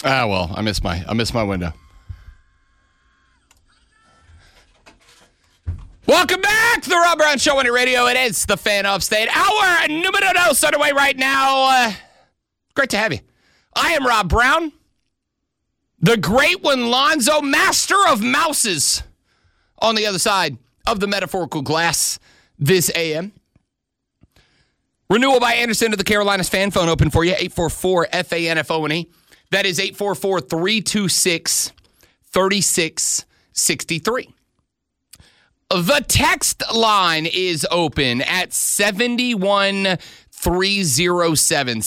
Well, I missed my window. Welcome back to the Rob Brown Show on your radio. It is the Fan Upstate. Hour numero dos underway right now. Great to have you. I am Rob Brown, the great one, Lonzo, master of mouses, on the other side of the metaphorical glass this AM. Renewal by Anderson to the Carolinas fan phone open for you, 844-FANFONE. That is 844-326-3663. The text line is open at 71307.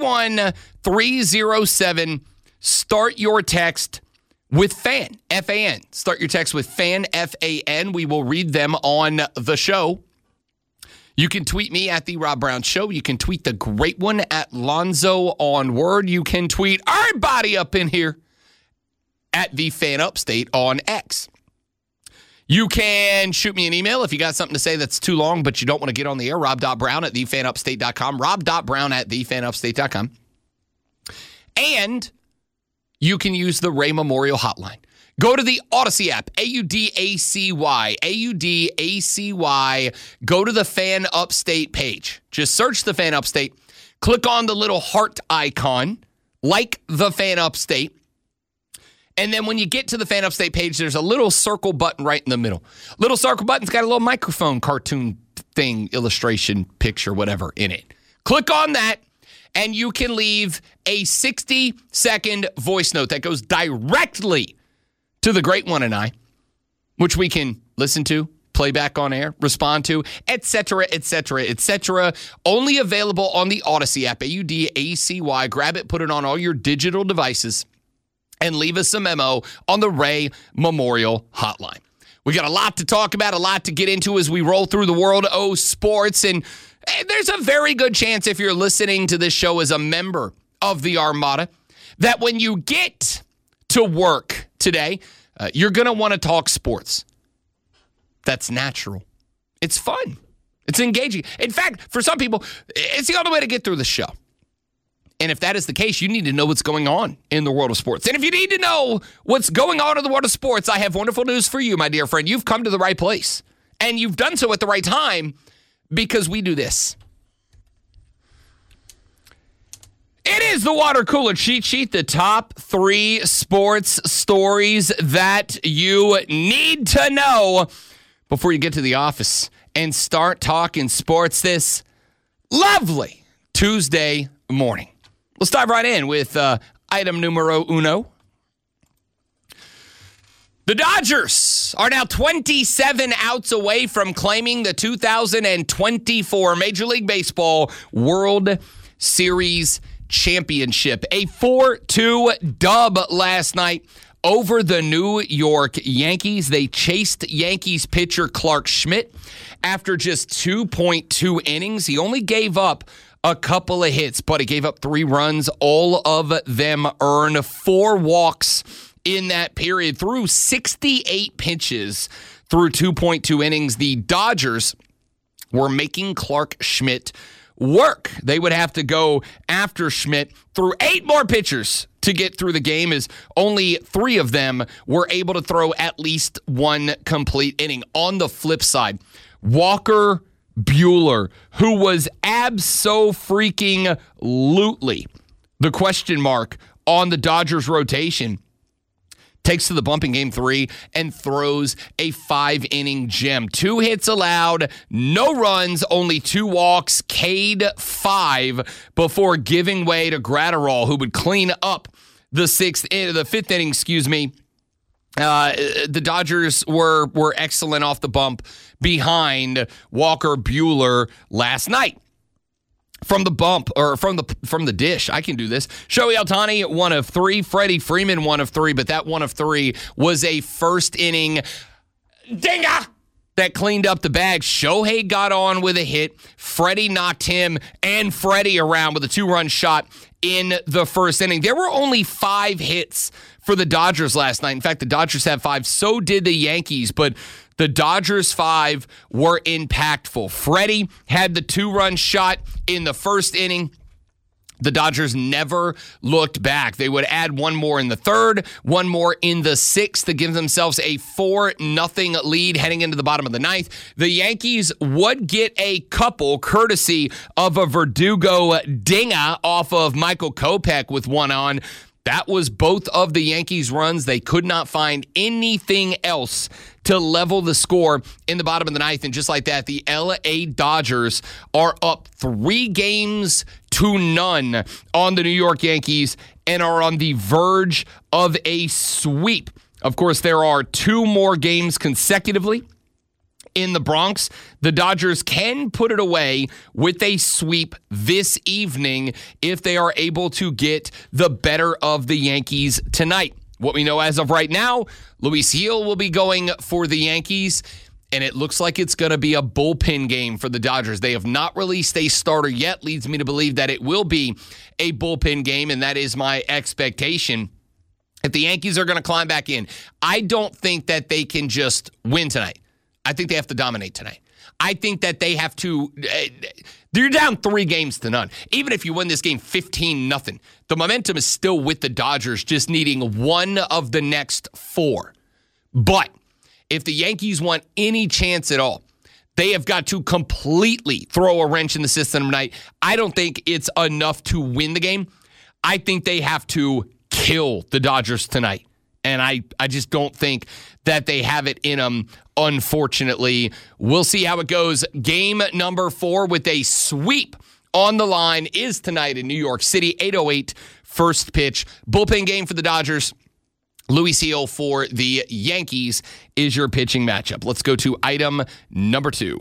71307. Start your text with FAN, F-A-N. Start your text with FAN, F-A-N. We will read them on the show. You can tweet me at The Rob Brown Show. You can tweet the great one at Lonzo on Word. You can tweet our body up in here at The Fan Upstate on X. You can shoot me an email if you got something to say that's too long, but you don't want to get on the air. Rob.Brown@thefanupstate.com. Rob.Brown@thefanupstate.com. And you can use the Ray Memorial Hotline. Go to the Odyssey app, AUDACY, AUDACY. Go to the Fan Upstate page. Just search the Fan Upstate. Click on the little heart icon, like the Fan Upstate. And then when you get to the Fan Upstate page, there's a little circle button right in the middle. Little circle button's got a little microphone cartoon thing, illustration, picture, whatever in it. Click on that, and you can leave a 60-second voice note that goes directly to the great one and I, which we can listen to, play back on air, respond to, etc., etc., etc. Only available on the Odyssey app, AUDACY. Grab it, put it on all your digital devices, and leave us a memo on the Ray Memorial Hotline. We got a lot to talk about, a lot to get into as we roll through the world of sports, and there's a very good chance if you're listening to this show as a member of the Armada that when you get to work today, you're going to want to talk sports. That's natural. It's fun. It's engaging. In fact, for some people, it's the only way to get through the show. And if that is the case, you need to know what's going on in the world of sports. And if you need to know what's going on in the world of sports, I have wonderful news for you, my dear friend. You've come to the right place. And you've done so at the right time because we do this. It is the water cooler cheat sheet, the top 3 sports stories that you need to know before you get to the office and start talking sports this lovely Tuesday morning. Let's dive right in with item numero uno. The Dodgers are now 27 outs away from claiming the 2024 Major League Baseball World Series championship. A 4-2 dub last night over the New York Yankees. They chased Yankees pitcher Clark Schmidt after just 2.2 innings. He only gave up a couple of hits, but he gave up 3 runs. All of them earned 4 walks in that period through 68 pitches through 2.2 innings. The Dodgers were making Clark Schmidt work. They would have to go after Schmidt through 8 more pitchers to get through the game, as only 3 of them were able to throw at least 1 complete inning. On the flip side, Walker Buehler, who was abso-freaking-lutely the question mark on the Dodgers rotation, takes to the bump in Game 3 and throws a 5-inning gem. 2 hits allowed, no runs, only 2 walks, K'd 5 before giving way to Gratterall, who would clean up the 5th inning, The Dodgers were excellent off the bump behind Walker Buehler last night. From the bump, or from the dish, I can do this. Shohei Ohtani, 1 of 3. Freddie Freeman, 1 of 3. But that 1 of 3 was a first inning dinger that cleaned up the bag. Shohei got on with a hit. Freddie knocked him and Freddie around with a 2-run shot in the first inning. There were only 5 hits for the Dodgers last night. In fact, the Dodgers had 5. So did the Yankees, but the Dodgers' 5 were impactful. Freddie had the 2-run shot in the first inning. The Dodgers never looked back. They would add one more in the third, one more in the sixth to give themselves a 4-0 lead heading into the bottom of the ninth. The Yankees would get a couple courtesy of a Verdugo dinger off of Michael Kopech with one on. That was both of the Yankees' runs. They could not find anything else to level the score in the bottom of the ninth. And just like that, the LA Dodgers are up 3-0 on the New York Yankees and are on the verge of a sweep. Of course, there are 2 more games consecutively in the Bronx. The Dodgers can put it away with a sweep this evening if they are able to get the better of the Yankees tonight. What we know as of right now, Luis Gil will be going for the Yankees, and it looks like it's going to be a bullpen game for the Dodgers. They have not released a starter yet, leads me to believe that it will be a bullpen game, and that is my expectation. If the Yankees are going to climb back in, I don't think that they can just win tonight. I think they have to dominate tonight. I think that they have to. You're down 3-0. Even if you win this game 15-0, the momentum is still with the Dodgers, just needing one of the next 4. But if the Yankees want any chance at all, they have got to completely throw a wrench in the system tonight. I don't think it's enough to win the game. I think they have to kill the Dodgers tonight. And I just don't think that they have it in them, unfortunately. We'll see how it goes. Game number 4 with a sweep on the line is tonight in New York City, 8:08 first pitch. Bullpen game for the Dodgers. Luis Gil for the Yankees is your pitching matchup. Let's go to item number 2.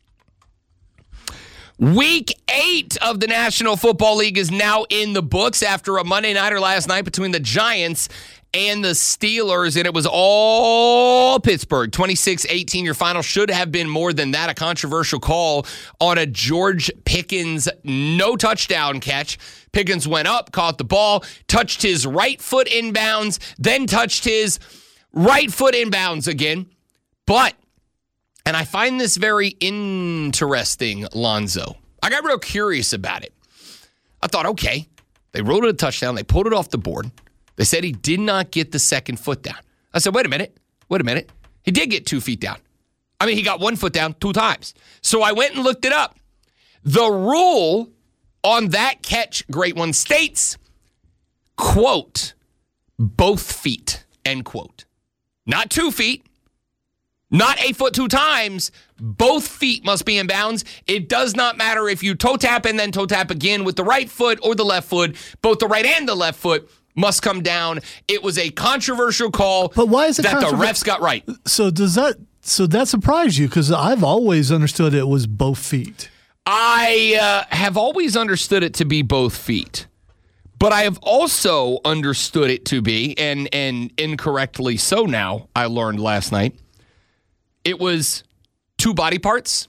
Week 8 of the National Football League is now in the books after a Monday nighter last night between the Giants and the Steelers, and it was all Pittsburgh. 26-18, your final should have been more than that. A controversial call on a George Pickens no-touchdown catch. Pickens went up, caught the ball, touched his right foot inbounds, then touched his right foot inbounds again. But, and I find this very interesting, Lonzo. I got real curious about it. I thought, okay, they rolled it a touchdown, they pulled it off the board. They said he did not get the second foot down. I said, wait a minute. He did get 2 feet down. I mean, he got 1 foot down 2 times. So I went and looked it up. The rule on that catch, great one, states, quote, both feet, end quote. Not 2 feet. Not 8 foot 2 times. Both feet must be in bounds. It does not matter if you toe tap and then toe tap again with the right foot or the left foot. Both the right and the left foot must come down. It was a controversial call, but why is it that the refs got right. So that surprised you? Because I've always understood it was both feet. I have always understood it to be both feet, but I have also understood it to be, and incorrectly so now, I learned last night, it was 2 body parts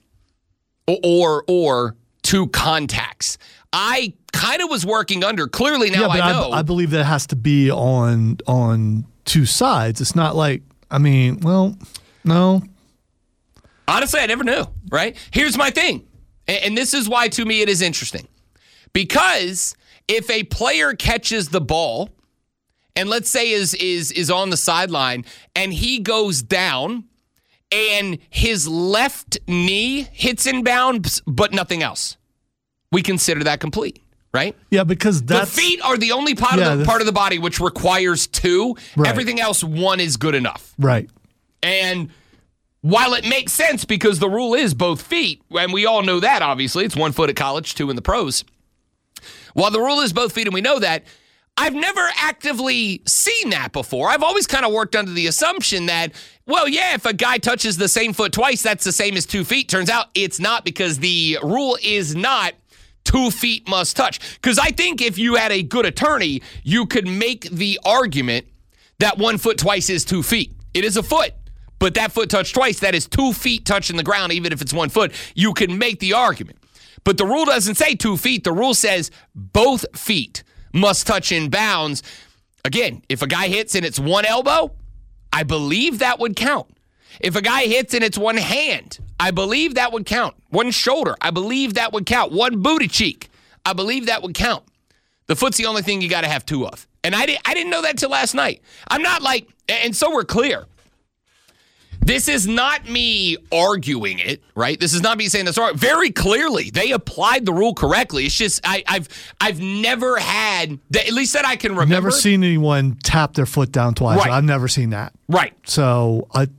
or 2 contacts. I kind of was working under. Clearly now I know. I believe that has to be on 2 sides. It's not like, no. Honestly, I never knew, right? Here's my thing. And this is why, to me, it is interesting. Because if a player catches the ball, and let's say is on the sideline, and he goes down, and his left knee hits in bounds, but nothing else, we consider that complete, right? Yeah, because the feet are the only part of the body which requires 2. Right. Everything else, 1 is good enough. Right. And while it makes sense because the rule is both feet, and we all know that, obviously, it's 1 foot at college, 2 in the pros. While the rule is both feet, and we know that, I've never actively seen that before. I've always kind of worked under the assumption that, well, yeah, if a guy touches the same foot twice, that's the same as 2 feet. Turns out it's not, because the rule is not 2 feet must touch. Because I think if you had a good attorney, you could make the argument that 1 foot twice is 2 feet. It is a foot, but that foot touched twice, that is 2 feet touching the ground, even if it's 1 foot. You can make the argument. But the rule doesn't say 2 feet. The rule says both feet must touch in bounds. Again, if a guy hits and it's 1 elbow, I believe that would count. If a guy hits and it's 1 hand, I believe that would count. 1 shoulder, I believe that would count. 1 booty cheek, I believe that would count. The foot's the only thing you got to have two of. And I didn't know that till last night. I'm not like, and so we're clear. This is not me arguing it, right? This is not me saying this. Very clearly, they applied the rule correctly. It's just I've never had, at least that I can remember. Never seen anyone tap their foot down twice. Right. I've never seen that. Right. So, I've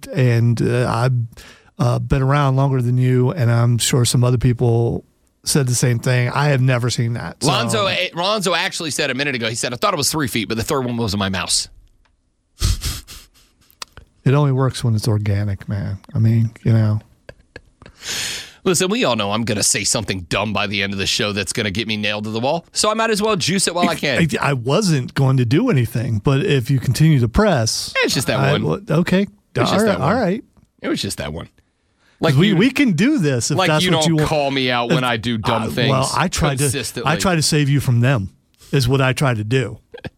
been around longer than you, and I'm sure some other people said the same thing. I have never seen that. So. Lonzo actually said a minute ago, he said, I thought it was 3 feet, but the third one was in my mouse. It only works when it's organic, man. I mean, Listen, we all know I'm going to say something dumb by the end of the show that's going to get me nailed to the wall, so I might as well juice it while I can. I wasn't going to do anything, but if you continue to press... It's just that one. Okay. All right. It was just that one. Like we can do this if like that's you what you want. Don't call me out when I do dumb things. Well, I try to save you from them, is what I try to do.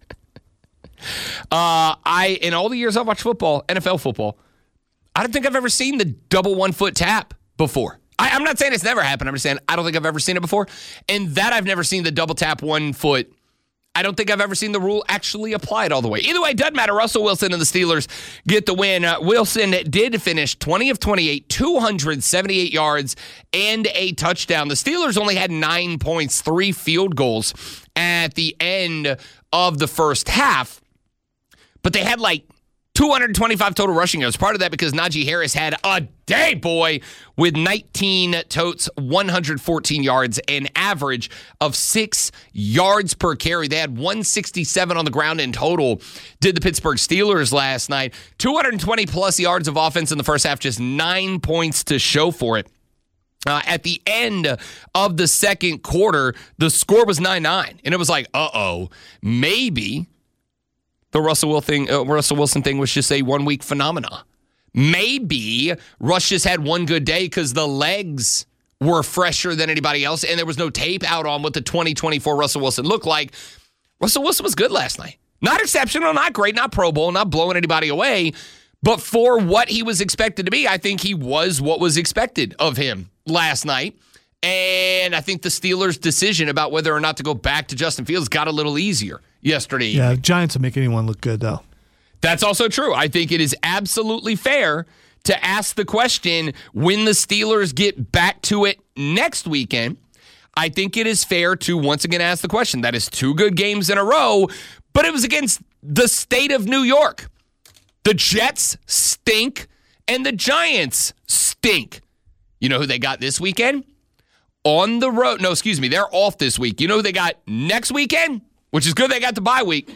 In all the years I've watched football, NFL football, I don't think I've ever seen the double 1 foot tap before. I'm not saying it's never happened. I'm just saying I don't think I've ever seen it before. And that I've never seen the double tap 1 foot. I don't think I've ever seen the rule actually applied all the way. Either way, it doesn't matter. Russell Wilson and the Steelers get the win. Wilson did finish 20 of 28, 278 yards, and a touchdown. The Steelers only had 9 points, 3 field goals at the end of the first half. But they had like 225 total rushing yards. Part of that because Najee Harris had a day, boy, with 19 totes, 114 yards, an average of 6 yards per carry. They had 167 on the ground in total, did the Pittsburgh Steelers last night. 220-plus yards of offense in the first half, just 9 points to show for it. At the end of the second quarter, the score was 9-9. And it was like, maybe the Russell Wilson thing was just a 1 week phenomena. Maybe Russ just had one good day because the legs were fresher than anybody else, and there was no tape out on what the 2024 Russell Wilson looked like. Russell Wilson was good last night. Not exceptional, not great, not Pro Bowl, not blowing anybody away, but for what he was expected to be, I think he was what was expected of him last night. And I think the Steelers' decision about whether or not to go back to Justin Fields got a little easier yesterday. Yeah, Giants will make anyone look good, though. That's also true. I think it is absolutely fair to ask the question when the Steelers get back to it next weekend. I think it is fair to once again ask the question. That is 2 good games in a row, but it was against the state of New York. The Jets stink, and the Giants stink. You know who they got this weekend? On the road. No, excuse me. They're off this week. You know who they got next weekend? Which is good they got the bye week.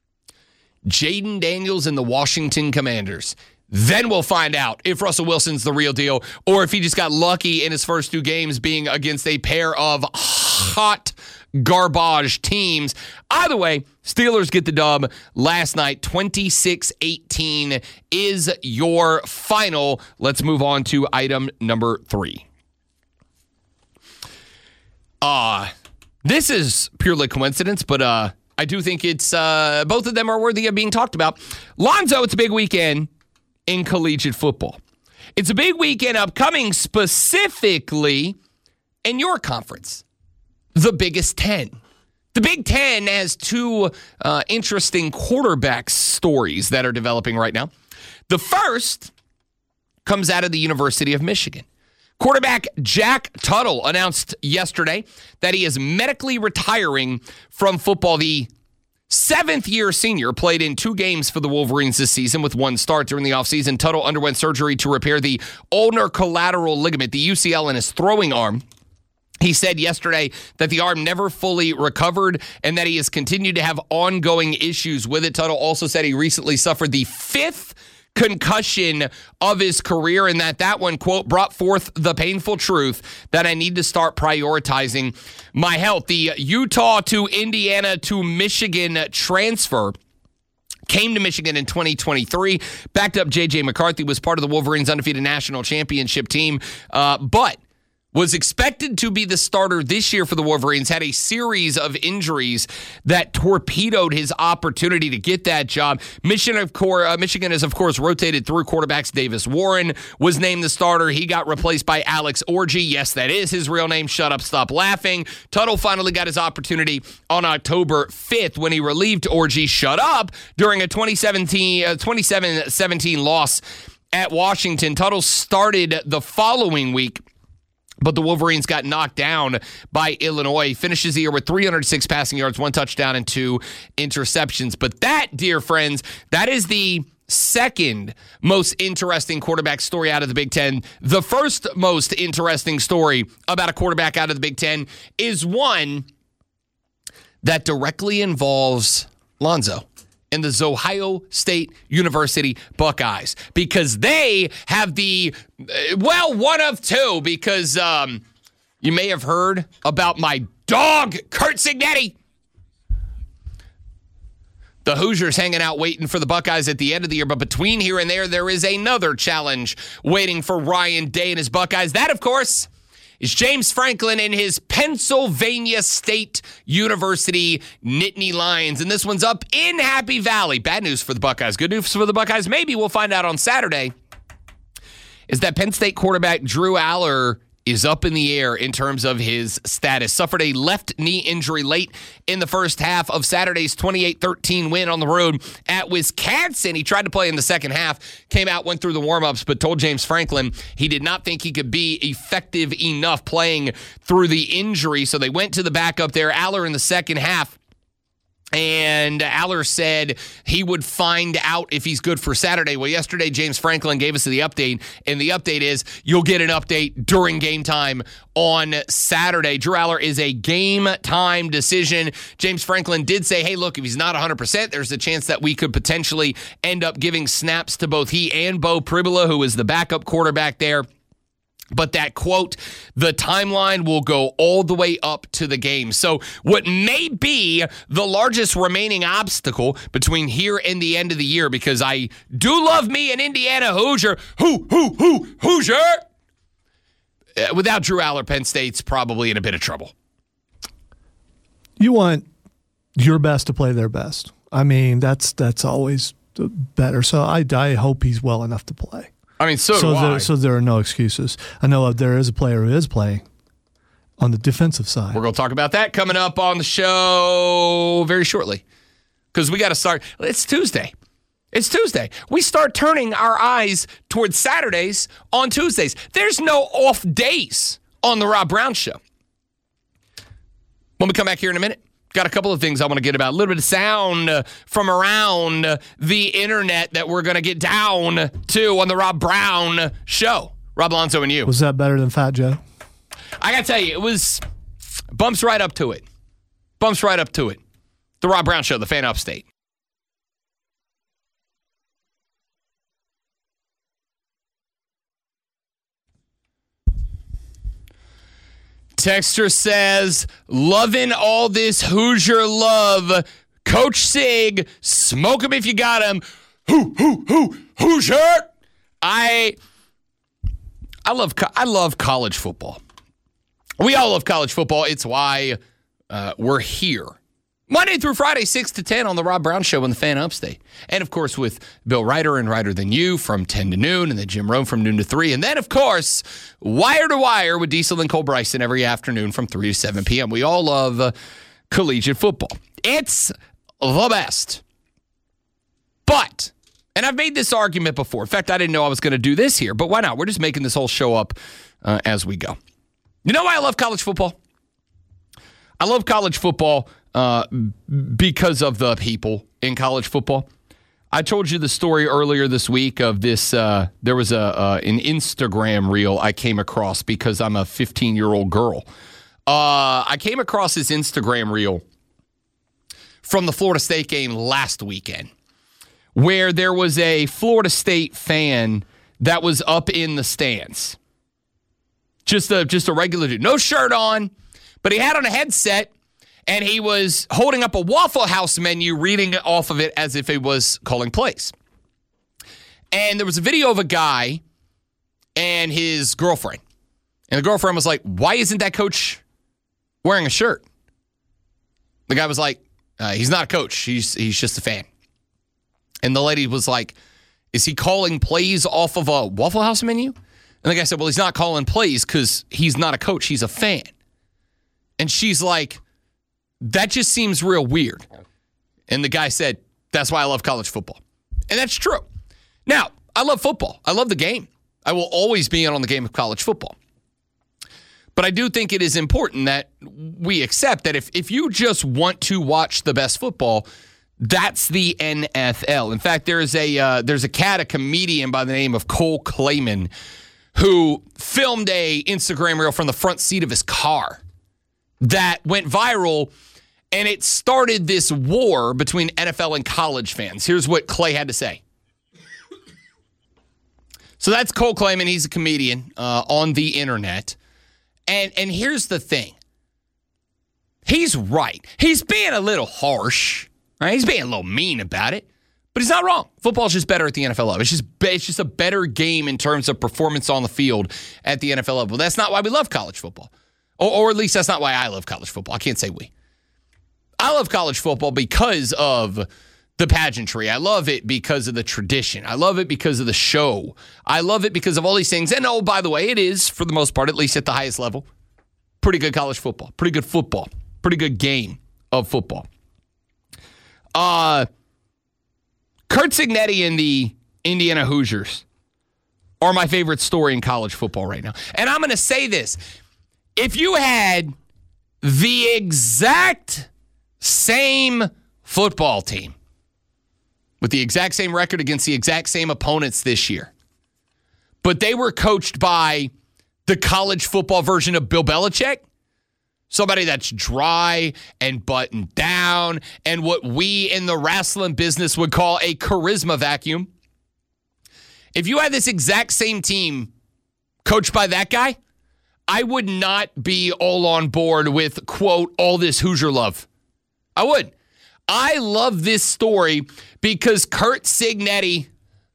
Jaden Daniels and the Washington Commanders. Then we'll find out if Russell Wilson's the real deal or if he just got lucky in his first 2 games being against a pair of hot garbage teams. Either way, Steelers get the dub last night. 26-18 is your final. Let's move on to item number 3. This is purely coincidence, but I do think it's both of them are worthy of being talked about. Lonzo, it's a big weekend in collegiate football. It's a big weekend upcoming specifically in your conference, the Biggest Ten. The Big Ten has 2 interesting quarterback stories that are developing right now. The first comes out of the University of Michigan. Quarterback Jack Tuttle announced yesterday that he is medically retiring from football. The 7th-year senior played in 2 games for the Wolverines this season with 1 start during the offseason. Tuttle underwent surgery to repair the ulnar collateral ligament, the UCL, in his throwing arm. He said yesterday that the arm never fully recovered and that he has continued to have ongoing issues with it. Tuttle also said he recently suffered the 5th concussion of his career and that one, quote, brought forth the painful truth that I need to start prioritizing my health. The Utah to Indiana to Michigan transfer came to Michigan in 2023, backed up J.J. McCarthy, was part of the Wolverines' undefeated national championship team, but was expected to be the starter this year for the Wolverines, had a series of injuries that torpedoed his opportunity to get that job. Michigan, has, of course, rotated through quarterbacks. Davis Warren was named the starter. He got replaced by Alex Orji. Yes, that is his real name. Shut up, stop laughing. Tuttle finally got his opportunity on October 5th when he relieved Orji. Shut up during a 27-17 loss at Washington. Tuttle started the following week, but the Wolverines got knocked down by Illinois. Finishes the year with 306 passing yards, 1 touchdown, and 2 interceptions. But that, dear friends, that is the second most interesting quarterback story out of the Big Ten. The first most interesting story about a quarterback out of the Big Ten is one that directly involves Lonzo and the Ohio State University Buckeyes, because they have one of two, because you may have heard about my dog, Curt Cignetti. The Hoosiers hanging out waiting for the Buckeyes at the end of the year, but between here and there is another challenge waiting for Ryan Day and his Buckeyes. That, of course, is James Franklin and his Pennsylvania State University Nittany Lions. And this one's up in Happy Valley. Bad news for the Buckeyes. Good news for the Buckeyes. Maybe we'll find out on Saturday. Is that Penn State quarterback Drew Aller is up in the air in terms of his status. Suffered a left knee injury late in the first half of Saturday's 28-13 win on the road at Wisconsin. He tried to play in the second half, came out, went through the warm-ups, but told James Franklin he did not think he could be effective enough playing through the injury, so they went to the backup there. Aller in the second half, and Aller said he would find out if he's good for Saturday. Well, yesterday, James Franklin gave us the update, and the update is you'll get an update during game time on Saturday. Drew Aller is a game time decision. James Franklin did say, hey, look, if he's not 100%, there's a chance that we could potentially end up giving snaps to both he and Bo Pribula, who is the backup quarterback there. But that quote, the timeline will go all the way up to the game. So what may be the largest remaining obstacle between here and the end of the year, because I do love me an Indiana Hoosier. Hoosier! Without Drew Aller, Penn State's probably in a bit of trouble. You want your best to play their best. I mean, that's always better. So I hope he's well enough to play. I mean, so there are no excuses. I know there is a player who is playing on the defensive side. We're going to talk about that coming up on the show very shortly, because we got to start. It's Tuesday. It's Tuesday. We start turning our eyes towards Saturdays on Tuesdays. There's no off days on the Rob Brown Show. When we come back here in a minute, got a couple of things I want to get about. A little bit of sound from around the internet that we're going to get down to on the Rob Brown Show. Rob Alonso and you. Was that better than Fat Joe? I got to tell you, it was bumps right up to it. Bumps right up to it. The Rob Brown Show, the Fan Upstate. Texter says, loving all this Hoosier love. Coach Sig, smoke him if you got him. Hoosier! I love college football. We all love college football. It's why we're here. Monday through Friday, 6 to 10 on the Rob Brown Show on the Fan Upstate. And, of course, with Bill Ryder and Ryder Than You from 10 to noon, and then Jim Rome from noon to 3. And then, of course, Wire to Wire with Diesel and Cole Bryson every afternoon from 3 to 7 p.m. We all love collegiate football. It's the best. But, and I've made this argument before. In fact, I didn't know I was going to do this here, but why not? We're just making this whole show up as we go. You know why I love college football? I love college football because of the people in college football. I told you the story earlier this week of this. There was an Instagram reel I came across because I'm a 15-year-old girl. I came across this Instagram reel from the Florida State game last weekend, where there was a Florida State fan that was up in the stands. Just a regular dude, no shirt on, but he had on a headset. And he was holding up a Waffle House menu, reading off of it as if it was calling plays. And there was a video of a guy and his girlfriend. And the girlfriend was like, why isn't that coach wearing a shirt? The guy was like, he's not a coach. He's just a fan. And the lady was like, is he calling plays off of a Waffle House menu? And the guy said, well, he's not calling plays because he's not a coach. He's a fan. And she's like, that just seems real weird. And the guy said, that's why I love college football. And that's true. Now, I love football. I love the game. I will always be in on the game of college football. But I do think it is important that we accept that if you just want to watch the best football, that's the NFL. In fact, there's a comedian by the name of Cole Klayman who filmed a Instagram reel from the front seat of his car that went viral, and it started this war between NFL and college fans. Here's what Clay had to say. So that's Cole Klayman. He's a comedian on the internet. And here's the thing. He's right. He's being a little harsh. Right? He's being a little mean about it. But he's not wrong. Football's just better at the NFL level. It's just a better game in terms of performance on the field at the NFL level. That's not why we love college football. Or at least that's not why I love college football. I can't say we. I love college football because of the pageantry. I love it because of the tradition. I love it because of the show. I love it because of all these things. And oh, by the way, it is, for the most part, at least at the highest level, pretty good college football. Pretty good football. Pretty good game of football. Curt Cignetti and the Indiana Hoosiers are my favorite story in college football right now. And I'm going to say this. If you had the exact same football team with the exact same record against the exact same opponents this year, but they were coached by the college football version of Bill Belichick, somebody that's dry and buttoned down and what we in the wrestling business would call a charisma vacuum. If you had this exact same team coached by that guy, I would not be all on board with, quote, all this Hoosier love. I would. I love this story because Curt Cignetti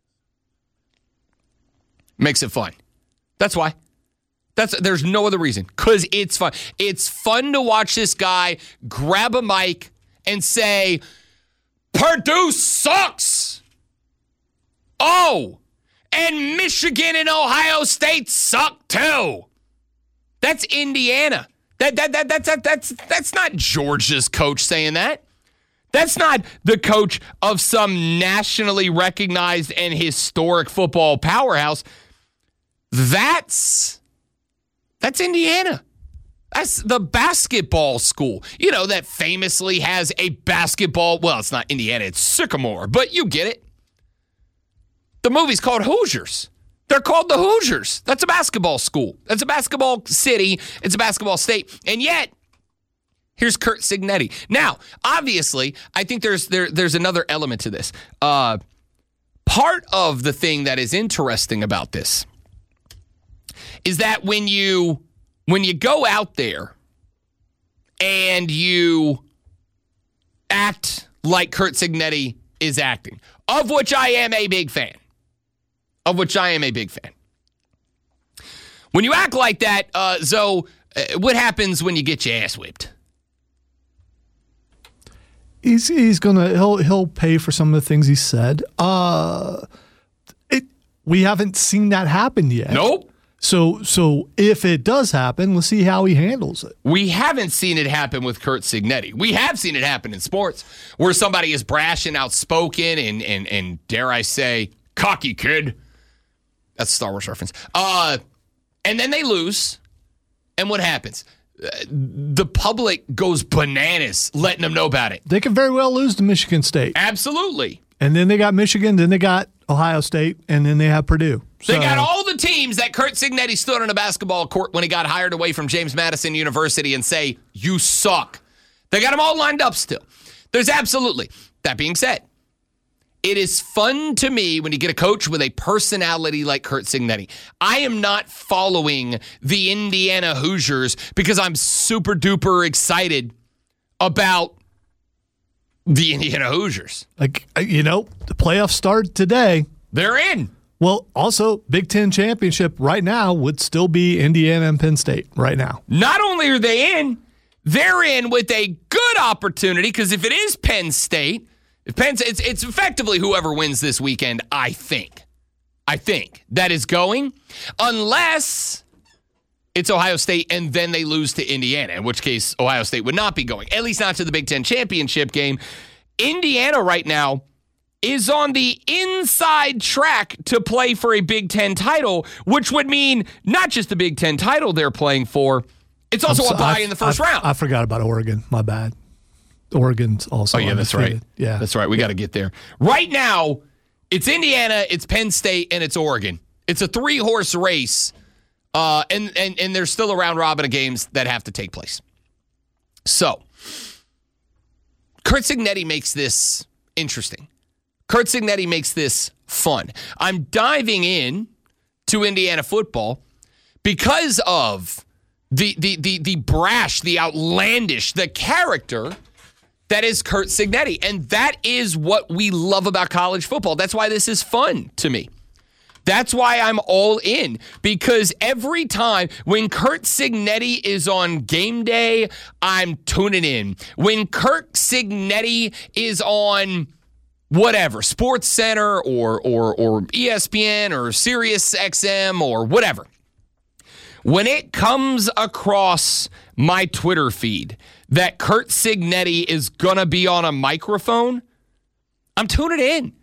makes it fun. That's why. There's no other reason. Because it's fun. It's fun to watch this guy grab a mic and say, Purdue sucks. Oh, and Michigan and Ohio State suck too. That's Indiana. That's not Georgia's coach saying that. That's not the coach of some nationally recognized and historic football powerhouse. That's Indiana. That's the basketball school. You know, that famously has a basketball. Well, it's not Indiana, it's Sycamore, but you get it. The movie's called Hoosiers. They're called the Hoosiers. That's a basketball school. That's a basketball city. It's a basketball state. And yet, here's Curt Cignetti. Now, obviously, I think there's another element to this. Part of the thing that is interesting about this is that when you go out there and you act like Curt Cignetti is acting, of which I am a big fan. When you act like that, Zoe, what happens when you get your ass whipped? He'll pay for some of the things he said. We haven't seen that happen yet. Nope. So if it does happen, we'll see how he handles it. We haven't seen it happen with Curt Cignetti. We have seen it happen in sports where somebody is brash and outspoken and dare I say, cocky kid. That's a Star Wars reference. And then they lose. And what happens? The public goes bananas letting them know about it. They could very well lose to Michigan State. Absolutely. And then they got Michigan, then they got Ohio State, and then they have Purdue. They got all the teams that Curt Cignetti stood on a basketball court when he got hired away from James Madison University and say, you suck. They got them all lined up still. There's absolutely. That being said, it is fun to me when you get a coach with a personality like Curt Cignetti. I am not following the Indiana Hoosiers because I'm super duper excited about the Indiana Hoosiers. The playoffs start today. They're in. Well, also, Big Ten championship right now would still be Indiana and Penn State right now. Not only are they in, they're in with a good opportunity, because if it is Penn State, it's effectively whoever wins this weekend, I think. That is going, unless it's Ohio State and then they lose to Indiana, in which case Ohio State would not be going, at least not to the Big Ten championship game. Indiana right now is on the inside track to play for a Big Ten title, which would mean not just the Big Ten title they're playing for, it's also a bye in the first round. I forgot about Oregon. My bad. Oregon's also undefeated. That's right. Yeah. That's right. We got to get there. Right now, it's Indiana, it's Penn State, and it's Oregon. It's a 3-horse race, and there's still a round robin of games that have to take place. So, Curt Cignetti makes this interesting. Curt Cignetti makes this fun. I'm diving in to Indiana football because of the brash, the outlandish, the character that is Curt Cignetti. And that is what we love about college football. That's why this is fun to me. That's why I'm all in, because every time when Curt Cignetti is on game day, I'm tuning in. When Curt Cignetti is on whatever, Sports Center or ESPN or Sirius XM or whatever, when it comes across my Twitter feed that Curt Cignetti is going to be on a microphone, I'm tuning in.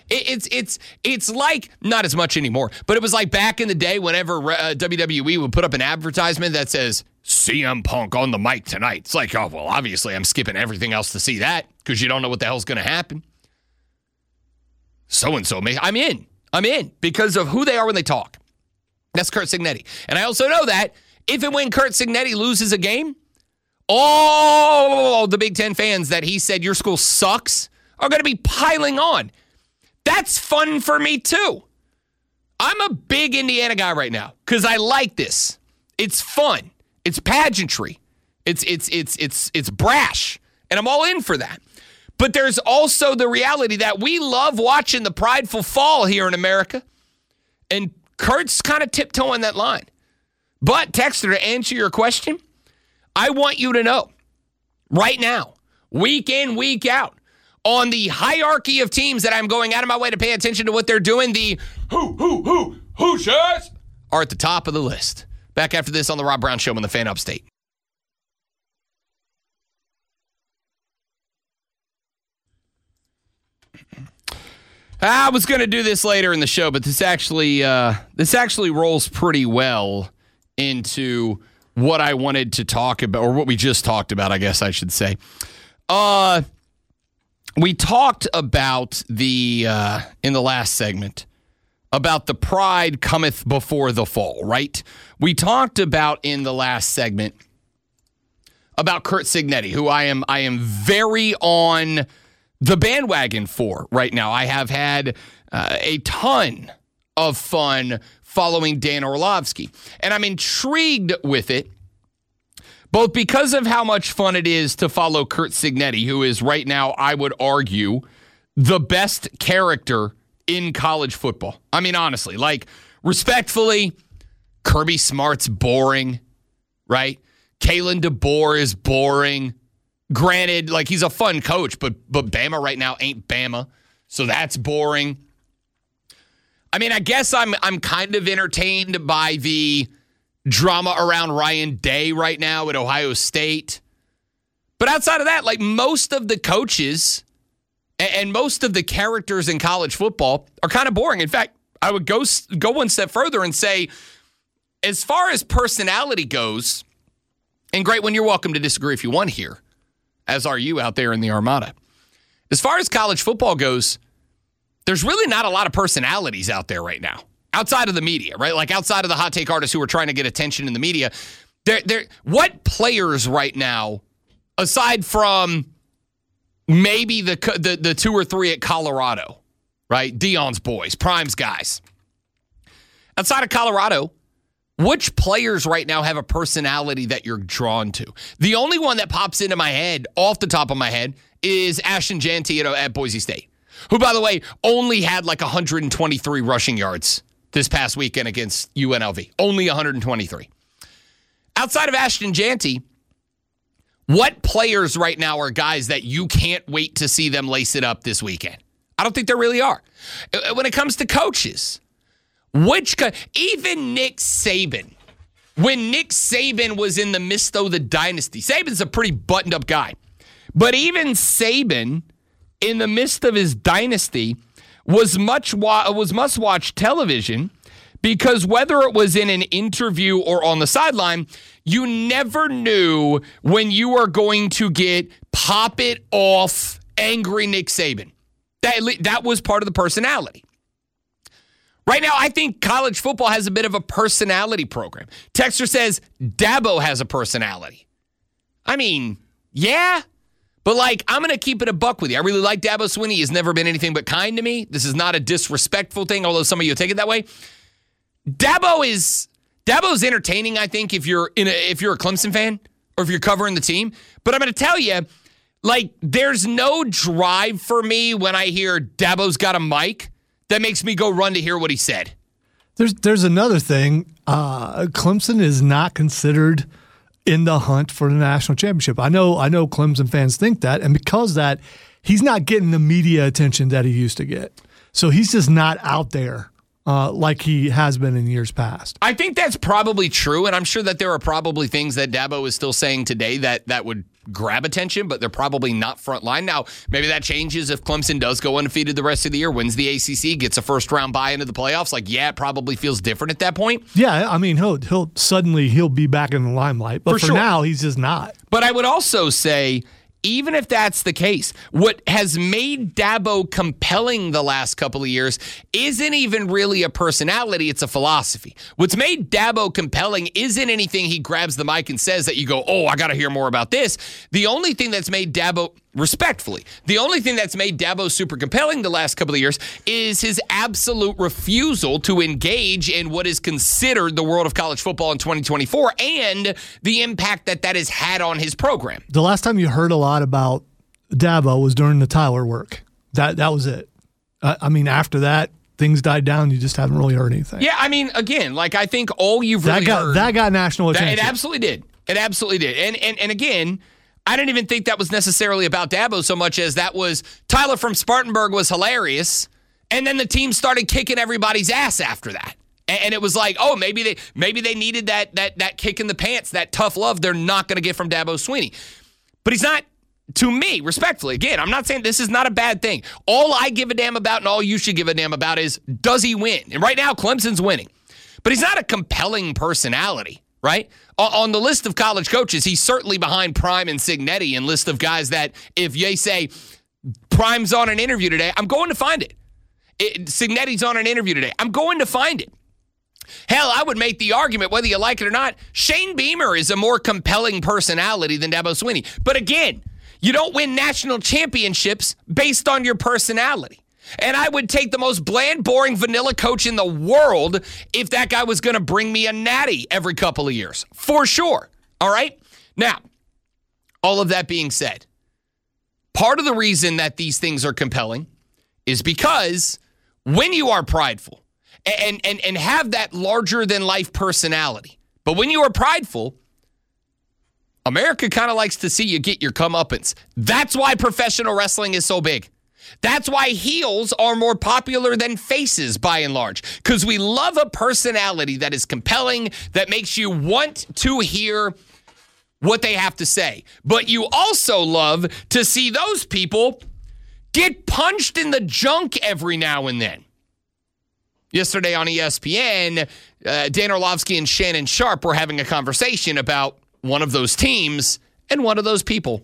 It's like, not as much anymore, but it was like back in the day whenever WWE would put up an advertisement that says, CM Punk on the mic tonight. It's like, oh, well, obviously I'm skipping everything else to see that because you don't know what the hell's going to happen. So-and-so, I'm in because of who they are when they talk. That's Curt Cignetti. And I also know that if and when Curt Cignetti loses a game, all the Big Ten fans that he said your school sucks are going to be piling on. That's fun for me, too. I'm a big Indiana guy right now because I like this. It's fun. It's pageantry. It's brash. And I'm all in for that. But there's also the reality that we love watching the prideful fall here in America. And Curt's kind of tiptoeing that line. But, Texter, to answer your question, I want you to know right now, week in, week out, on the hierarchy of teams that I'm going out of my way to pay attention to what they're doing, the Hoosiers are at the top of the list. Back after this on the Rob Brown Show on the Fan Upstate. I was going to do this later in the show, but this actually rolls pretty well into what I wanted to talk about, or what we just talked about, I guess I should say. We talked about in the last segment about the pride cometh before the fall, right? We talked about in the last segment about Curt Cignetti, who I am very on the bandwagon for right now. I have had a ton of fun following Dan Orlovsky, and I'm intrigued with it, both because of how much fun it is to follow Curt Cignetti, who is right now, I would argue, the best character in college football. I mean, honestly, like, respectfully, Kirby Smart's boring, right? Kalen DeBoer is boring. Granted, like, he's a fun coach, but Bama right now ain't Bama, so that's boring. I mean, I guess I'm kind of entertained by the drama around Ryan Day right now at Ohio State. But outside of that, like, most of the coaches and most of the characters in college football are kind of boring. In fact, I would go one step further and say, as far as personality goes, and great, when you're welcome to disagree if you want here, as are you out there in the Armada. As far as college football goes, there's really not a lot of personalities out there right now, outside of the media, right? Like, outside of the hot take artists who are trying to get attention in the media. What players right now, aside from maybe the 2 or 3 at Colorado, right? Deion's boys, Prime's guys. Outside of Colorado, which players right now have a personality that you're drawn to? The only one that pops into my head, off the top of my head, is Ashton Jeanty at Boise State. who, by the way, only had like 123 rushing yards this past weekend against UNLV. Only 123. Outside of Ashton Jeanty, what players right now are guys that you can't wait to see them lace it up this weekend? I don't think there really are. When it comes to coaches, even Nick Saban, when Nick Saban was in the midst of the dynasty, Saban's a pretty buttoned-up guy. But even Saban, in the midst of his dynasty, was must-watch television because whether it was in an interview or on the sideline, you never knew when you were going to get pop-it-off angry Nick Saban. That was part of the personality. Right now, I think college football has a bit of a personality program. Texter says Dabo has a personality. I mean, yeah, but I'm going to keep it a buck with you. I really like Dabo Swinney. He's never been anything but kind to me. This is not a disrespectful thing, although some of you take it that way. Dabo's entertaining, I think, if you're a Clemson fan or if you're covering the team. But I'm going to tell you, there's no drive for me when I hear Dabo's got a mic that makes me go run to hear what he said. There's another thing. Clemson is not considered in the hunt for the national championship. I know Clemson fans think that, and because of that, he's not getting the media attention that he used to get. So he's just not out there like he has been in years past. I think that's probably true, and I'm sure that there are probably things that Dabo is still saying today that would grab attention, but they're probably not front line. Now, maybe that changes if Clemson does go undefeated the rest of the year, wins the ACC, gets a first-round bye into the playoffs. It probably feels different at that point. Yeah, I mean, he'll be back in the limelight, but for now, he's just not. But I would also say, even if that's the case, what has made Dabo compelling the last couple of years isn't even really a personality, it's a philosophy. What's made Dabo compelling isn't anything he grabs the mic and says that you go, oh, I got to hear more about this. The only thing that's made Dabo, respectfully, the only thing that's made Dabo super compelling the last couple of years is his absolute refusal to engage in what is considered the world of college football in 2024 and the impact that has had on his program. The last time you heard a lot about Dabo was during the Tyler work. That was it. After that, things died down. You just haven't really heard anything. Yeah, again, I think all you've really heard. That got national attention. It absolutely did. It absolutely did. And again, I didn't even think that was necessarily about Dabo so much as that was Tyler from Spartanburg was hilarious, and then the team started kicking everybody's ass after that. And it was maybe they needed that kick in the pants, that tough love they're not going to get from Dabo Swinney. But he's not, to me, respectfully, again, I'm not saying this is not a bad thing. All I give a damn about and all you should give a damn about is, does he win? And right now, Clemson's winning. But he's not a compelling personality, right? On the list of college coaches, he's certainly behind Prime and Cignetti and list of guys that if they say Prime's on an interview today, I'm going to find it. Cignetti's on an interview today. I'm going to find it. Hell, I would make the argument, whether you like it or not, Shane Beamer is a more compelling personality than Dabo Swinney. But again, you don't win national championships based on your personality. And I would take the most bland, boring, vanilla coach in the world if that guy was going to bring me a natty every couple of years. For sure. All right? Now, all of that being said, part of the reason that these things are compelling is because when you are prideful and have that larger-than-life personality, but when you are prideful, America kind of likes to see you get your comeuppance. That's why professional wrestling is so big. That's why heels are more popular than faces by and large, because we love a personality that is compelling, that makes you want to hear what they have to say. But you also love to see those people get punched in the junk every now and then. Yesterday on ESPN, Dan Orlovsky and Shannon Sharpe were having a conversation about one of those teams and one of those people.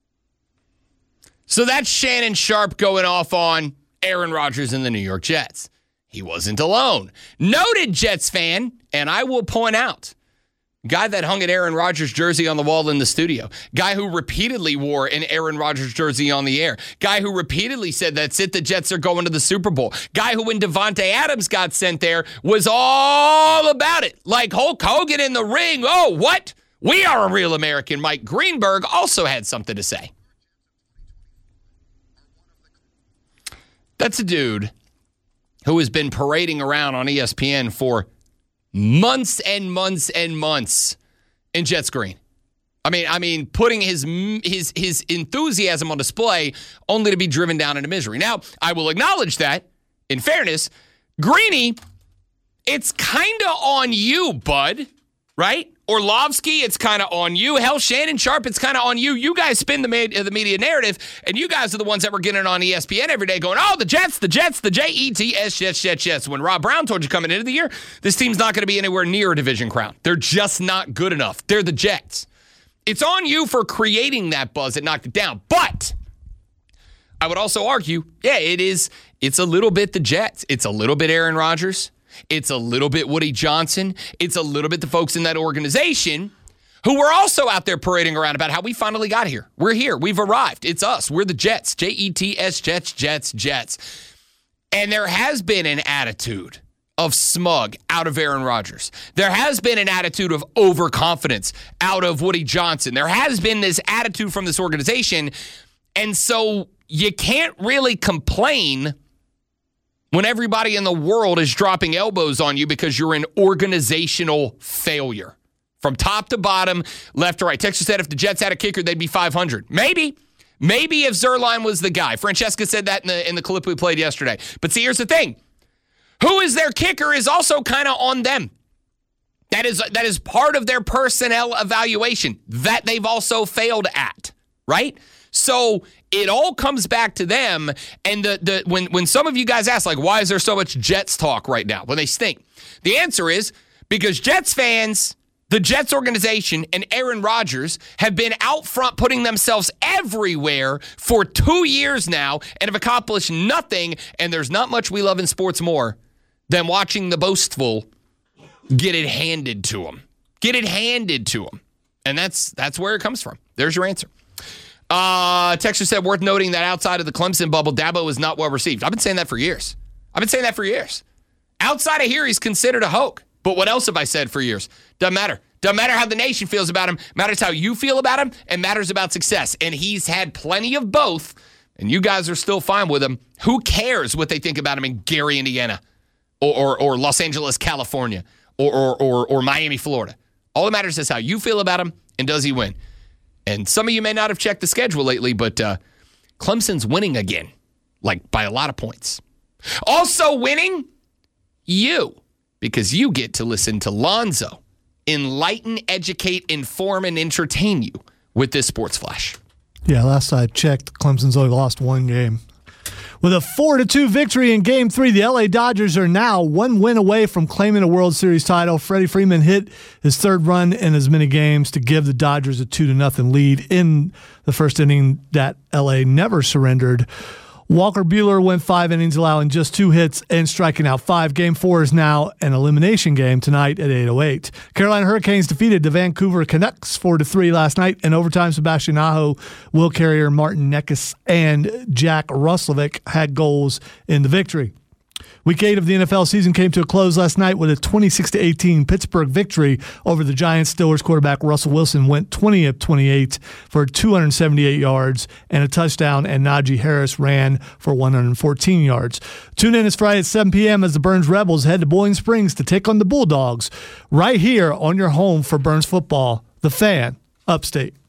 So that's Shannon Sharpe going off on Aaron Rodgers and the New York Jets. He wasn't alone. Noted Jets fan, and I will point out, guy that hung an Aaron Rodgers jersey on the wall in the studio. Guy who repeatedly wore an Aaron Rodgers jersey on the air. Guy who repeatedly said, that's it, the Jets are going to the Super Bowl. Guy who, when Devontae Adams got sent there, was all about it. Like Hulk Hogan in the ring. Oh, what? We are a real American. Mike Greenberg also had something to say. That's a dude who has been parading around on ESPN for months and months and months in Jets green. I mean, putting his enthusiasm on display only to be driven down into misery. Now, I will acknowledge that, in fairness, Greeny, it's kind of on you, bud, right? Orlovsky, it's kind of on you. Hell, Shannon Sharp, it's kind of on you. You guys spin the media narrative, and you guys are the ones that were getting on ESPN every day going, oh, the Jets, Jets, Jets. When Rob Brown told you coming into the year, this team's not going to be anywhere near a division crown. They're just not good enough. They're the Jets. It's on you for creating that buzz that knocked it down. But I would also argue, yeah, it's a little bit the Jets. It's a little bit Aaron Rodgers. It's a little bit Woody Johnson. It's a little bit the folks in that organization who were also out there parading around about how we finally got here. We're here. We've arrived. It's us. We're the Jets. Jets, Jets. And there has been an attitude of smug out of Aaron Rodgers. There has been an attitude of overconfidence out of Woody Johnson. There has been this attitude from this organization. And so you can't really complain when everybody in the world is dropping elbows on you because you're an organizational failure. From top to bottom, left to right. Texas said if the Jets had a kicker, they'd be 500. Maybe if Zuerlein was the guy. Francesca said that in the clip we played yesterday. But see, here's the thing. Who is their kicker is also kind of on them. That is part of their personnel evaluation that they've also failed at, right? So it all comes back to them. And when some of you guys ask, like, why is there so much Jets talk right now when they stink? The answer is because Jets fans, the Jets organization, and Aaron Rodgers have been out front putting themselves everywhere for 2 years now and have accomplished nothing. And there's not much we love in sports more than watching the boastful get it handed to them. Get it handed to them. And that's where it comes from. There's your answer. Texter said, worth noting that outside of the Clemson bubble, Dabo is not well received. I've been saying that for years. Outside of here, he's considered a hoke. But what else have I said for years? Doesn't matter. Doesn't matter how the nation feels about him. Matters how you feel about him and matters about success. And he's had plenty of both. And you guys are still fine with him. Who cares what they think about him in Gary, Indiana? Or Los Angeles, California, or Miami, Florida. All that matters is how you feel about him and does he win. And some of you may not have checked the schedule lately, but Clemson's winning again, like by a lot of points. Also winning, you, because you get to listen to Lonzo enlighten, educate, inform, and entertain you with this Sports Flash. Yeah, last I checked, Clemson's only lost one game. With a 4-2 victory in Game 3, the LA Dodgers are now one win away from claiming a World Series title. Freddie Freeman hit his third run in as many games to give the Dodgers a 2-0 lead in the first inning that LA never surrendered. Walker Buehler went 5 innings, allowing just 2 hits and striking out 5. Game 4 is now an elimination game tonight at 8:08. Carolina Hurricanes defeated the Vancouver Canucks 4-3 last night. In overtime, Sebastian Aho, Will Carrier, Martin Necas, and Jack Roslovic had goals in the victory. Week 8 of the NFL season came to a close last night with a 26-18 Pittsburgh victory over the Giants. Steelers quarterback Russell Wilson went 20 of 28 for 278 yards and a touchdown, and Najee Harris ran for 114 yards. Tune in this Friday at 7 p.m. as the Burns Rebels head to Boiling Springs to take on the Bulldogs right here on your home for Burns football, The Fan, Upstate.